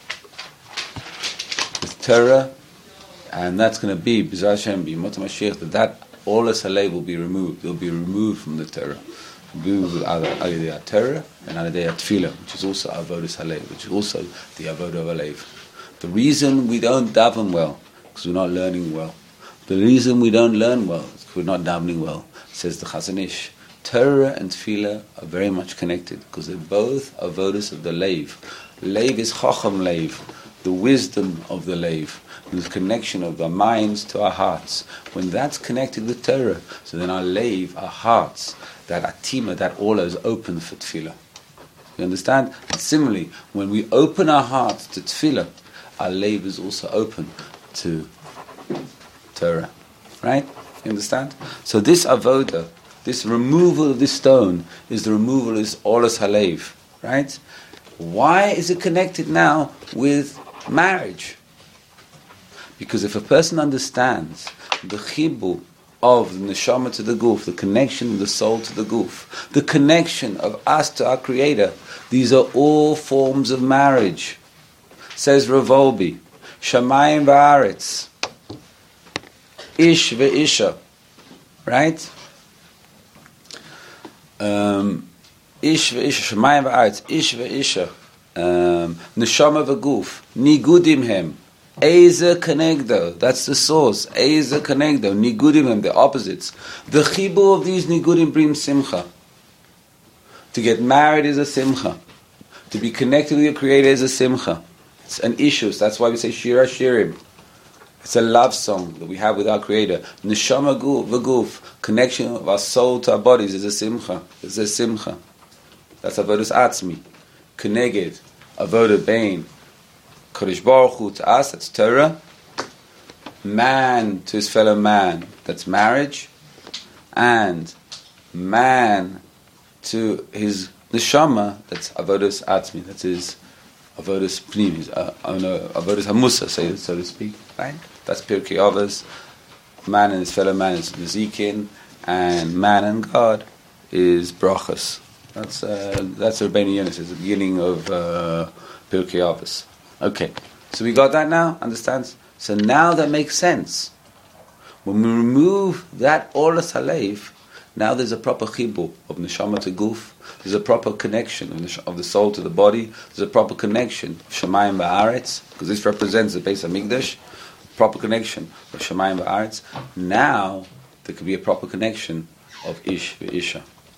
the Torah, and that's going to be B'ezras Hashem, B'yemot HaMashiach, that all of the will be removed. They'll be removed from the Torah. Removed with Alidei Torah and Alidei Tefillah, which is also Avodas Halev, which is also the Avodah of Halev. The reason we don't daven well, because we're not learning well. The reason we don't learn well is because we're not davening well. Says the Chazon Ish, Torah and Tefillah are very much connected because they're both avodas of the Leiv. Leiv is Chacham Leiv, the wisdom of the Leiv, the connection of our minds to our hearts. When that's connected with Torah, so then our Leiv, our hearts, that atima, that aula is open for Tefillah. You understand? And similarly, when we open our hearts to Tefillah, our Leiv is also open to Torah. Right? You understand? So this avoda, this removal of this stone, is the removal of this olas halev. Right? Why is it connected now with marriage? Because if a person understands the chibur of the neshama to the guf, the connection of the soul to the guf, the connection of us to our Creator, these are all forms of marriage. Says Rav Wolbe, Shamayim va'aretz, Ish ve'isha, right? Ish ve'isha, Shamayim va'aretz, Ish ve'isha, Neshama v'guf, Nigudim hem, Eiza Kenegdo, that's the source. Eiza Kenegdo, Nigudim, the opposites. The chibur of these Nigudim brings simcha. To get married is a simcha. To be connected with your Creator is a simcha. It's an issue. So that's why we say Shira Shirim. It's a love song that we have with our Creator. Neshama v'guf, connection of our soul to our bodies is a simcha. It's a simcha. That's avodas atzmi. Keneged, avodah bein. Kodesh Baruch Hu to us, that's Torah. Man to his fellow man, that's marriage. And man to his neshama, that's avodas atzmi, that's his avodas pnim, avodas hamusa, so to speak. Right? That's Pirkei Avos. Man and his fellow man is nezikin, and man and God is brachas. That's Rabbeinu Yonah, it's the beginning of Pirkei Avos. Okay, so we got that now, understands? So now that makes sense. When we remove that olas halev, now there's a proper chibur of neshama to guf, there's a proper connection of the soul to the body, there's a proper connection of shamayim va'aretz, because this represents the Beis HaMikdash, proper connection of shamayim va'aretz. Now there could be a proper connection of ish ve'isha.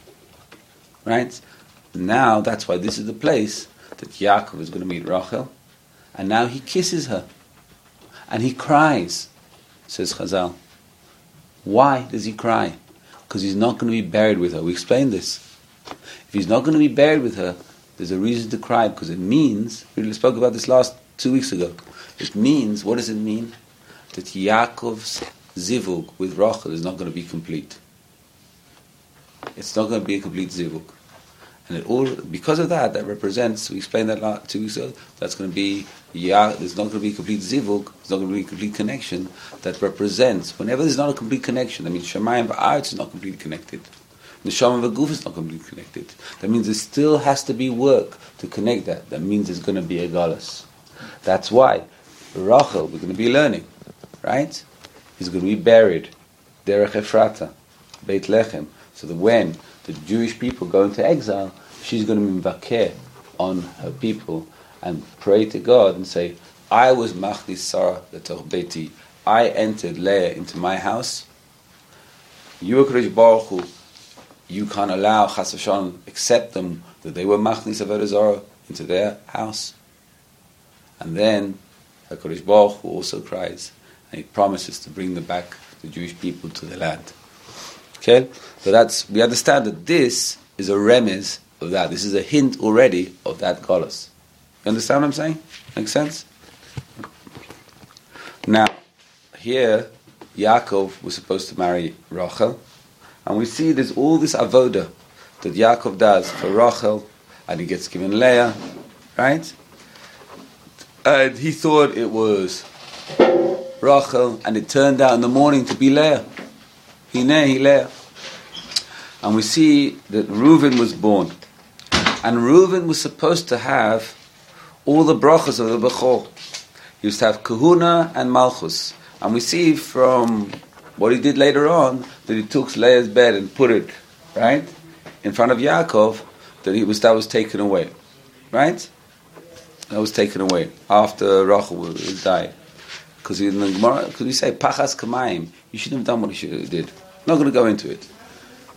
Right? Now that's why this is the place that Yaakov is going to meet Rachel. And now he kisses her. And he cries, says Chazal. Why does he cry? Because he's not going to be buried with her. We explained this. If he's not going to be buried with her, there's a reason to cry, because it means, we spoke about this 2 weeks ago, it means, what does it mean? That Yaakov's zivug with Rachel is not going to be complete. It's not going to be a complete zivug. And it all, because of that, that represents, we explained that 2 weeks ago, that's going to be, there's not going to be a complete zivug, there's not going to be a complete connection, that represents, whenever there's not a complete connection, that means Shamayim v'aretz is not completely connected. Neshama v'guf is not completely connected. That means there still has to be work to connect that. That means there's going to be a galus. That's why Rachel, we're going to be learning, right? He's going to be buried, Derech Ephrata, Beit Lechem, so that when the Jewish people go into exile, she's going to be mvakeh on her people and pray to God and say, I was machlis Sarah letoch beiti. I entered Leah into my house. You, Kodesh Baruch Hu, you can't allow Chas v'shalom, accept them that they were machlis avodah zarah into their house. And then HaKadosh Baruch Hu also cries, and he promises to bring them back, the Jewish people, to the land. Okay, so we understand that this is a remez of that. This is a hint already of that galus. You understand what I'm saying? Makes sense? Now, here, Yaakov was supposed to marry Rachel, and we see there's all this avoda that Yaakov does for Rachel, and he gets given Leah, right? And he thought it was Rachel, and it turned out in the morning to be Leah. Hinei Leah. And we see that Reuven was born. And Reuven was supposed to have all the brachas of the Bechor. He used to have kahuna and malchus. And we see from what he did later on that he took Leah's bed and put it, right, in front of Yaakov, that was taken away. Right? That was taken away after Rachel died. Because in the Gemara, we say, Pachas Kamayim, you shouldn't have done what you should have did. I'm not going to go into it.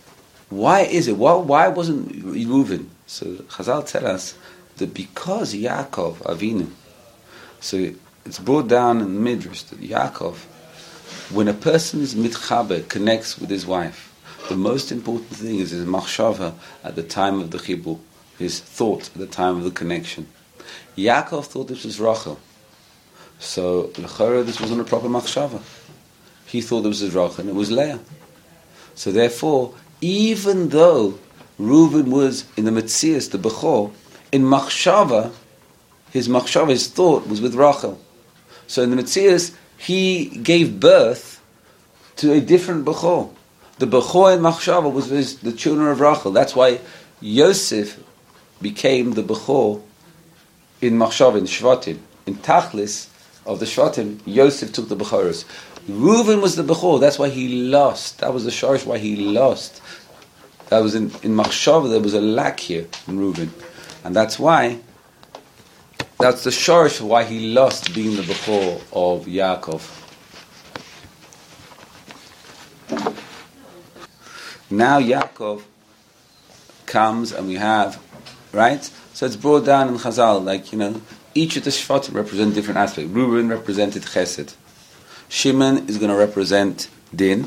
Why is it? Why wasn't Reuven? So Chazal tell us that because Yaakov Avinu, so it's brought down in the Midrash that Yaakov, when a person's mitchaber connects with his wife, the most important thing is his machshava at the time of the chibur, his thought at the time of the connection. Yaakov thought this was Rachel, so l'chora this wasn't a proper machshava. He thought this was Rachel and it was Leah. So therefore, even though Reuven was in the Metzias, the Bechor, in machshava, his thought was with Rachel. So in the Metzias, he gave birth to a different Bechor. The Bechor in machshava was with the children of Rachel. That's why Yosef became the Bechor in machshava, in Shvatim. In Tachlis of the Shvatim, Yosef took the Bechoros. Reuven was the Bechor. That's why he lost. That was the shorish why he lost. That was in machshava. There was a lack here in Reuven, and that's the shorish why he lost being the Bechor of Yaakov. Now Yaakov comes and we have, right? So it's brought down in Chazal, each of the Shvatim represent different aspects. Reuben represented Chesed. Shimon is going to represent Din.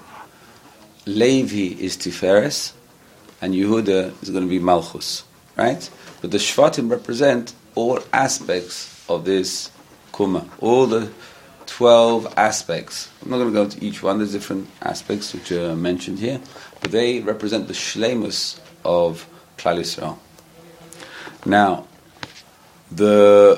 Levi is Tiferes. And Yehuda is going to be Malchus, right? But the Shvatim represent all aspects of this Kuma, all the 12 aspects. I'm not going to go into each one. There's different aspects which are mentioned here, but they represent the shleimus of Klal Yisrael. Now, the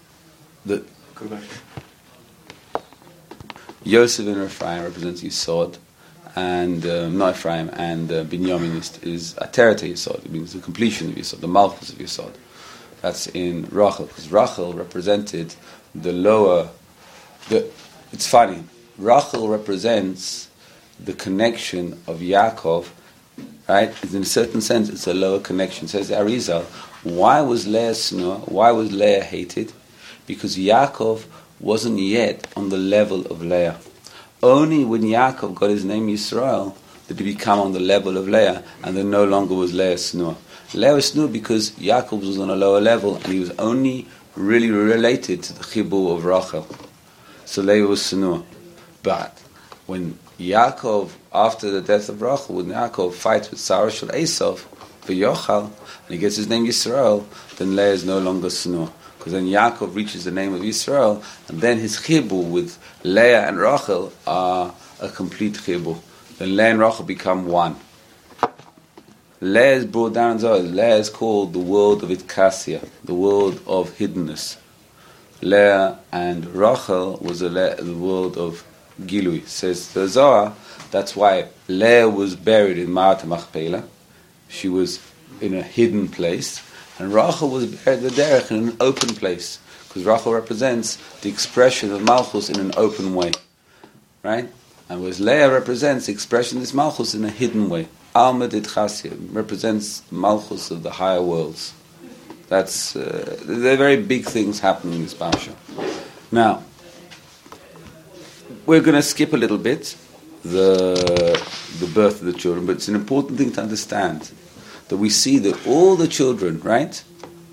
Yosef and Ephraim represents Yisod, and not Ephraim, and Binyamin is Ateret Yisod. It means the completion of Yisod, the Malchus of Yisod. That's in Rachel, because Rachel represented the lower. It's funny. Rachel represents the connection of Yaakov, right? In a certain sense, it's a lower connection. Says the Arizal, why was Leah snur? Why was Leah hated? Because Yaakov wasn't yet on the level of Leah. Only when Yaakov got his name Yisrael did he become on the level of Leah, and then no longer was Leah snur. Leah was snur because Yaakov was on a lower level, and he was only really related to the chibur of Rachel. So Leah was snur. But when Yaakov, after the death of Rachel, when Yaakov fights with Sarah Shel Esav for Yochal, and he gets his name Yisrael, then Leah is no longer snur. Because then Yaakov reaches the name of Yisrael, and then his chibur with Leah and Rachel are a complete chibur. Then Leah and Rachel become one. Leah is brought down in Zohar. Leah is called the world of Itkasia, the world of hiddenness. Leah and Rachel was the world of Gilui. Says the Zohar, that's why Leah was buried in Ma'at Machpelah. She was in a hidden place. And Rachel was buried the derech in an open place. Because Rachel represents the expression of Malchus in an open way. Right? And whereas Leah represents the expression of this Malchus in a hidden way. Alma Ditchasia represents Malchus of the higher worlds. That's there are very big things happening in this parsha. Now, we're going to skip a little bit the birth of the children, but it's an important thing to understand that we see that all the children, right?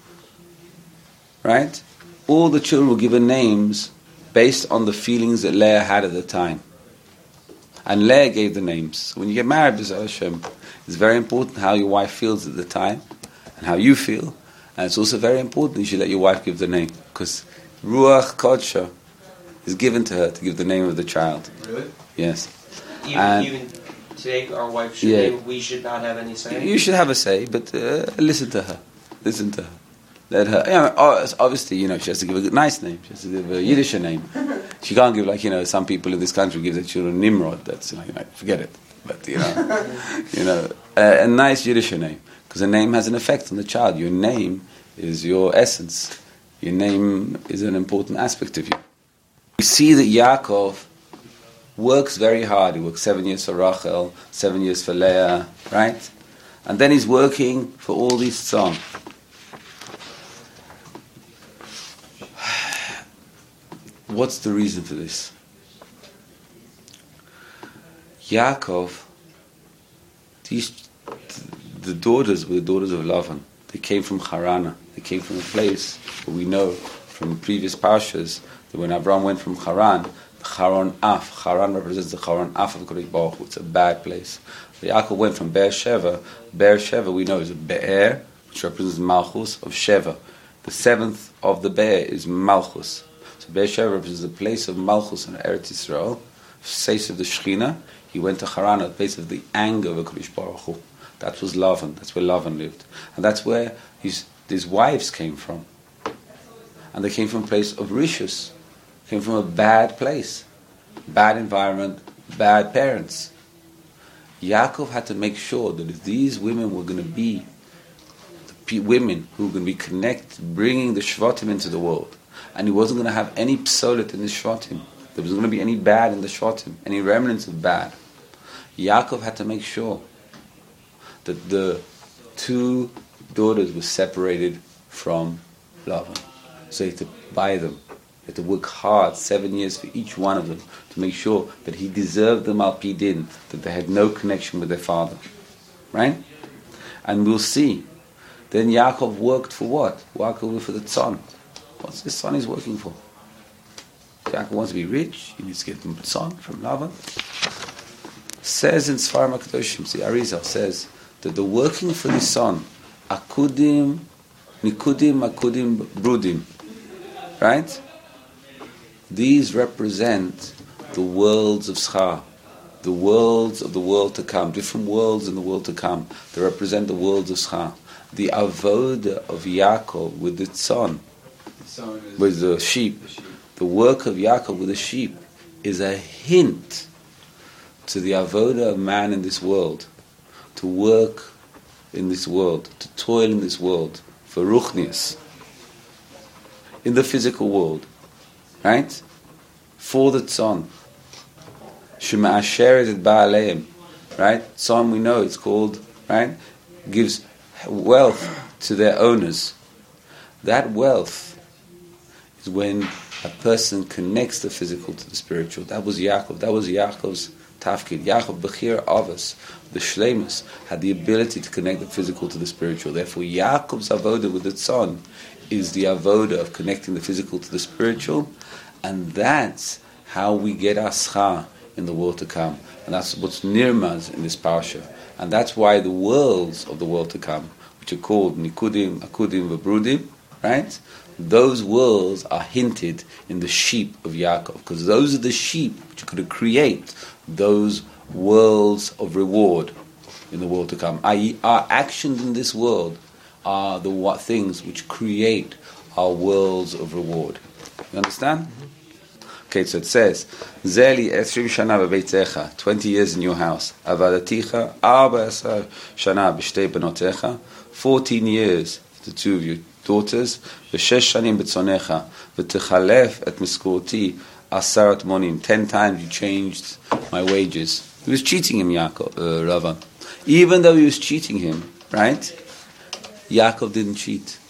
All the children were given names based on the feelings that Leah had at the time. And Leah gave the names. So when you get married, B'ezras Hashem, it's very important how your wife feels at the time and how you feel. And it's also very important you should let your wife give the name. Because Ruach Kodsha is given to her to give the name of the child. Really? Yes. Even today, our wife should name, we should not have any say? You should have a say, but listen to her. Listen to her. Let her. Obviously, she has to give a nice name. She has to give a Yiddish name. She can't give some people in this country give their children Nimrod. That's forget it. But a nice Yiddish name, because a name has an effect on the child. Your name is your essence. Your name is an important aspect of you. We see that Yaakov works very hard. He works 7 years for Rachel, 7 years for Leah, right? And then he's working for all these tzom. What's the reason for this? Yaakov, these the daughters were the daughters of Lavan. They came from Harana. They came from a place where we know from previous parshas that when Abraham went from Haran, Haran represents the Haran Af of Kodesh Baruch Hu. It's a bad place. Yaakov went from Beersheba. Beersheba we know is a Be'er, which represents Malchus of Sheva. The seventh of the Be'er is Malchus. So Beersheba represents the place of Malchus in Eretz Yisrael, place of the Shechina. He went to Haran, the place of the anger of Kodesh Baruch Hu. That was Lavan. That's where Lavan lived, and that's where his wives came from. And they came from a place of Rishus. Came from a bad place, bad environment, bad parents. Yaakov had to make sure that if these women were going to be the women who were going to be connected, bringing the Shvatim into the world, and he wasn't going to have any psolet in the Shvatim, there wasn't going to be any bad in the Shvatim, any remnants of bad. Yaakov had to make sure that the two daughters were separated from Lavan. So he had to buy them. He had to work hard, 7 years for each one of them, to make sure that he deserved them al pi din, that they had no connection with their father. Right? And we'll see. Then Yaakov worked for what? Yaakov worked for the tzon. What's the tzon he's working for? Yaakov wants to be rich. He needs to get the tzon from Lavan. Says in Sfarim HaKadoshim, the Arizal says that the working for the tzon, akudim, nikudim, akudim, brudim. Right? These represent the worlds of Schar, the worlds of the world to come, different worlds in the world to come. They represent the worlds of Schar. The avoda of Yaakov with the tzon, with the sheep, the work of Yaakov with the sheep is a hint to the avoda of man in this world, to work in this world, to toil in this world, for ruchnius, in the physical world, right? For the tzon. Shema'asher et ba'aleim, right? Tzon we know it's called, right? Gives wealth to their owners. That wealth is when a person connects the physical to the spiritual. That was Yaakov. That was Yaakov's tafkid. Yaakov, Bechir Avos, the Shleimus, had the ability to connect the physical to the spiritual. Therefore, Yaakov's avoda with the tzon is the avoda of connecting the physical to the spiritual, and that's how we get our schar in the world to come. And that's what's nirmaz in this parsha. And that's why the worlds of the world to come, which are called Nikudim, Akudim, Vabrudim, right? Those worlds are hinted in the sheep of Yaakov, because those are the sheep which are going to create those worlds of reward in the world to come. I.e., our actions in this world are the things which create our worlds of reward. You understand? Okay, so it says, Zeli 20 shana bebeitecha, 20 years in your house. Avadaticha 14 shana b'shtei benotecha, 14 years for the two of your daughters. V'shesh shanim b'tzonecha, v'techalef et miskorti 10 monim. 10 times you changed my wages. He was cheating him, Lavan. Even though he was cheating him, right? Yaakov didn't cheat.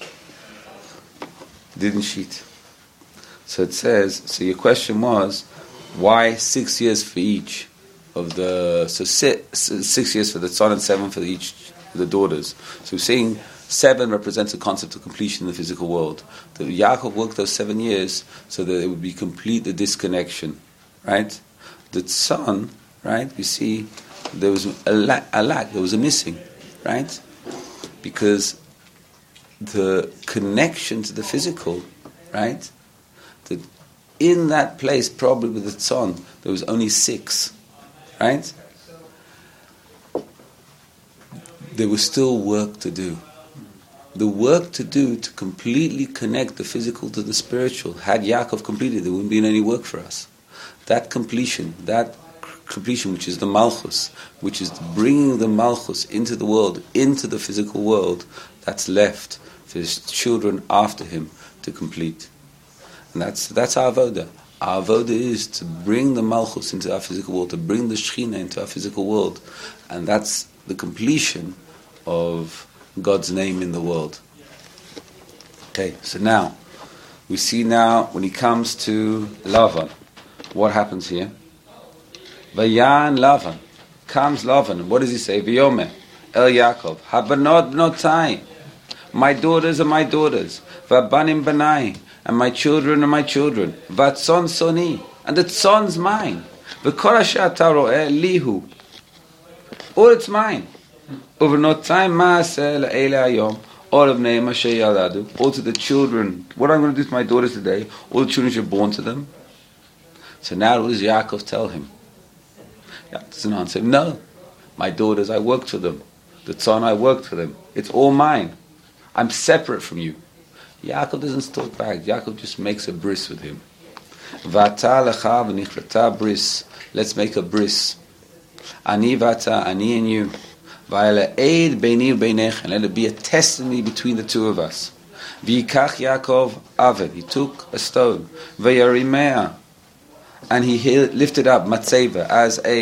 Didn't cheat. So it says, so your question was, why 6 years for each of the, so 6 years for the son and 7 for each of the daughters. So we're saying 7 represents the concept of completion in the physical world. The Yaakov worked those 7 years so that it would be complete the disconnection, right? The son, right, we see there was a lack, there was a missing, right? Because the connection to the physical, right? That in that place, probably with the tzon, there was only 6, right? There was still work to do. The work to do to completely connect the physical to the spiritual, had Yaakov completed, there wouldn't be any work for us. That completion, which is the Malchus, which is bringing the Malchus into the world, into the physical world, that's left for his children after him to complete. And that's our avoda. Our avoda is to bring the Malchus into our physical world, to bring the Shechina into our physical world. And that's the completion of God's name in the world. Okay, so now, we see now, when he comes to Lavan, what happens here? Vayan Lavan. Comes Lavan, and what does he say? V'yomeh. El Yaakov, Habanot bnotai, my daughters are my daughters, Vabanim banai, and my children are my children, Vatson soni, and the son's mine, V'kol asher ata ro'eh lihu, all it's mine. Uvnotai ma'aseh le'ele hayom, all of Neim asher yaladu, all to the children. What I'm going to do to my daughters today, all the children should born to them. So now what does Yaakov tell him? Yaakov doesn't answer him, no. My daughters, I worked for them. The son, I worked for them. It's all mine. I'm separate from you. Yaakov doesn't talk back. Yaakov just makes a bris with him. V'ata lecha v'nichrata bris. Let's make a bris. Ani v'ata, ani and you. V'ale'ed beini v'beinech. And let it be a testimony between the two of us. V'yikach Yaakov aved. He took a stone. V'yarimea. And he lifted up matzeva as a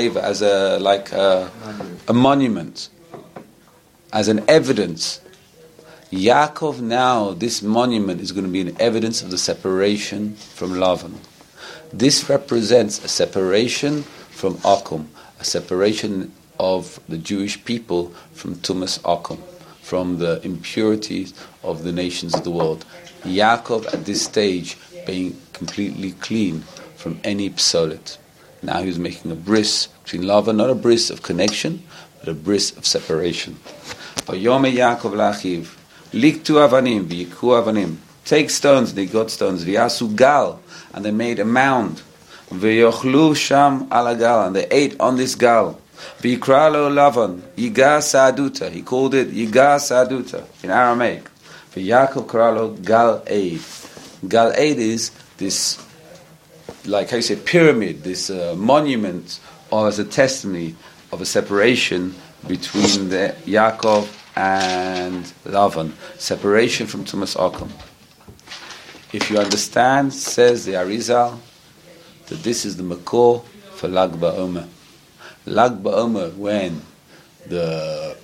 monument, as an evidence. Yaakov now, this monument is going to be an evidence of the separation from Lavan. This represents a separation from Akum, a separation of the Jewish people from Tumas Akum, from the impurities of the nations of the world. Yaakov at this stage being completely clean from any psolet. Now he was making a bris between Lavan, not a bris of connection, but a bris of separation. Vayome Yaakov lachiv, liktu avanim, v'yikhu avanim. Take stones, they got stones, v'yasu gal, and they made a mound. V'yochlu sham ala gal, and they ate on this gal. V'yikra lo Lavan, yiga sa'aduta. He called it yiga sa'aduta in Aramaic. V'Yaakov kra lo gal eid. Gal eid is this, like how you say, pyramid, this monument, or as a testimony of a separation between the Yaakov and Lavan, separation from Tumas Akum. If you understand, says the Arizal, that this is the makor for Lag BaOmer. Lag BaOmer, when the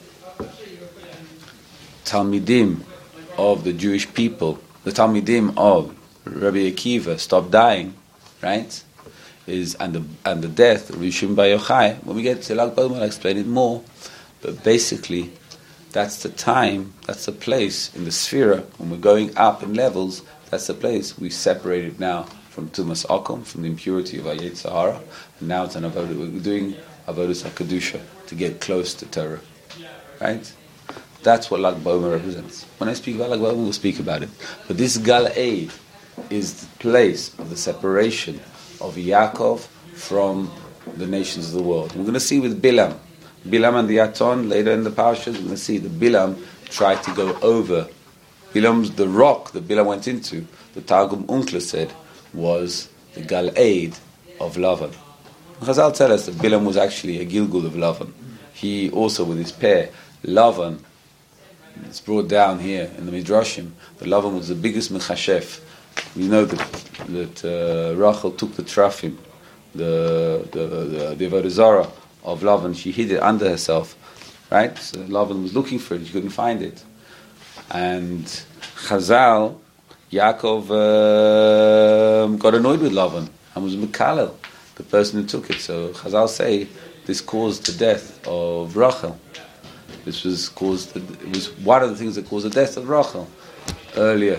Talmidim of the Jewish people, the Talmidim of Rabbi Akiva stopped dying, right? And the death of Rishon Bar Yochai. When we get to Lag BaOmer, I'll explain it more. But basically, that's the time, that's the place in the Sphira, when we're going up in levels, that's the place we separated now from Tumas Akum, from the impurity of Ayet Sahara, and now it's an avodah. We're doing Avodas HaKadusha to get close to Torah. Right? That's what Lag BaOmer represents. When I speak about Lag BaOmer, we'll speak about it. But this Gal Eid is the place of the separation of Yaakov from the nations of the world. We're going to see with Bilam and the Aton, later in the parashas, we're going to see that Bilam tried to go over. Bilam's the rock that Bilam went into, the Targum Unkla said, was the Gal Eid of Lavan. Chazal tell us that Bilam was actually a Gilgul of Lavan. He also, with his pair, Lavan, it's brought down here in the Midrashim, that Lavan was the biggest Mechashef. We know that Rachel took the Trafim, the Avodah Zarah of Lavan, she hid it under herself, right? So Lavan was looking for it, she couldn't find it. And Chazal, Yaakov got annoyed with Lavan and was Mekalel, the person who took it. So Chazal say this caused the death of Rachel. It was one of the things that caused the death of Rachel earlier.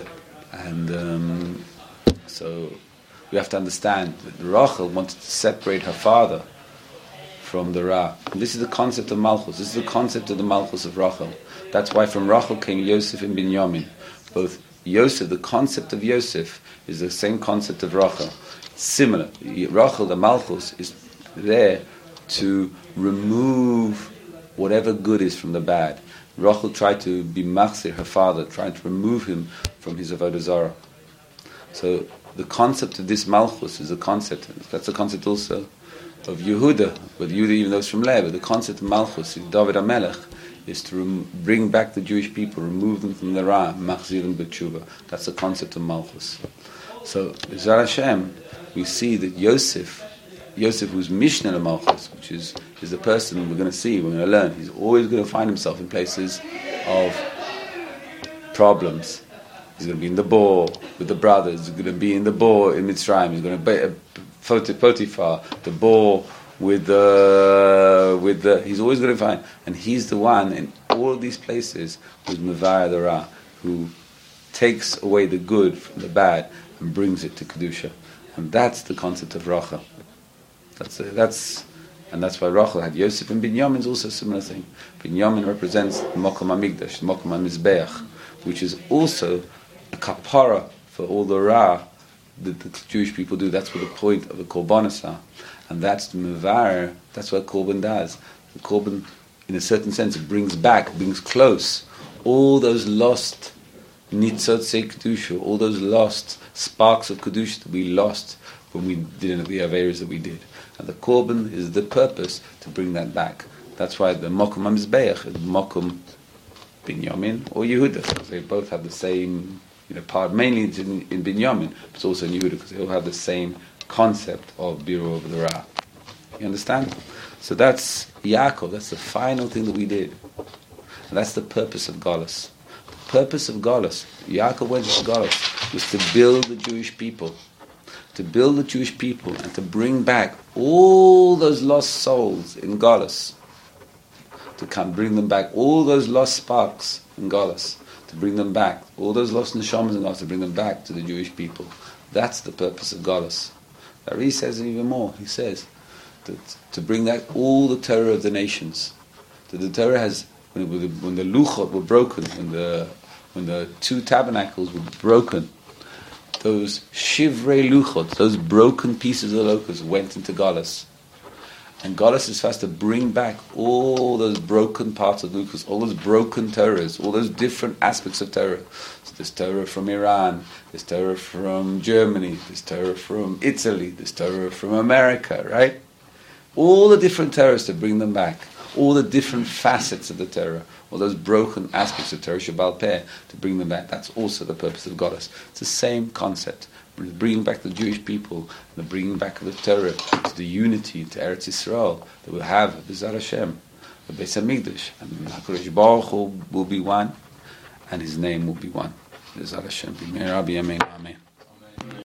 And so we have to understand that Rachel wanted to separate her father from the Ra. And this is the concept of Malchus. This is the concept of the Malchus of Rachel. That's why from Rachel came Yosef and Binyamin. Both Yosef, the concept of Yosef, is the same concept of Rachel. Similar. Rachel, the Malchus, is there to remove whatever good is from the bad. Rachel tried to be Machzir, her father, trying to remove him from his Avodah Zarah. So the concept of this Malchus is a concept. That's a concept also of Yehuda, but Yehuda even though it's from Leah, but the concept of Malchus, David HaMelech, is to bring back the Jewish people, remove them from the Ra, Machzir them b'tshuva. That's the concept of Malchus. So, B'ezras Hashem, we see that Yosef who's Mishnah Malchus, which is the person we're going to see, we're going to learn, he's always going to find himself in places of problems. He's going to be in the Bor with the brothers, he's going to be in the Bor in Mitzrayim, he's going to be Potiphar, the Bor he's always going to find, and he's the one in all of these places who's Mevaya the Ra, who takes away the good from the bad and brings it to Kedusha. And that's the concept of Rachel. And that's why Rachel had Yosef, and Binyamin is also a similar thing. Binyamin represents the Mokom HaMikdash, the Mokom HaMizbeach, which is also a kapara for all the Ra that the Jewish people do. That's what the point of the Korbanos are. And that's the Mevar, that's what Korban does. The Korban, in a certain sense, it brings close all those lost Nitzotzei Kedusha, all those lost sparks of Kedusha that we lost when we didn't the Averas that we did. And the Korban is the purpose to bring that back. That's why the Mokum HaMizbeach is Mokum Binyamin or Yehuda, because they both have the same part. Mainly it's in Binyamin, but it's also in Yehuda, because they all have the same concept of Biru over the Ra. You understand? So that's Yaakov, that's the final thing that we did. And that's the purpose of Galus. The purpose of Galus, Yaakov went to Galus, was to build the Jewish people. To build the Jewish people and to bring back all those lost souls in Galus. To bring them back, all those lost sparks in Galus. To bring them back, all those lost neshamas in Galus, to bring them back to the Jewish people. That's the purpose of Galus. Ari says even more. He says that to bring back all the terror of the nations. That the terror has, when the luchot were broken, when the two tabernacles were broken, those shivrei luchot, those broken pieces of the locust went into Galus. And Galus is supposed to bring back all those broken parts of Luchos, all those broken terrors, all those different aspects of terror. So there's terror from Iran, there's terror from Germany, there's terror from Italy, there's terror from America, right? All the different terrors to bring them back, all the different facets of the terror, all those broken aspects of terror, Shabbal Peh, to bring them back. That's also the purpose of Galus. It's the same concept. Bringing back the Jewish people, the bringing back of the Torah to the unity, to Eretz Yisrael that we'll have, B'ezras Hashem, the Beis HaMikdash, and HaKadosh Baruch Hu will be one, and His name will be one. B'ezras Hashem. B'meira b'yameinu. Amen.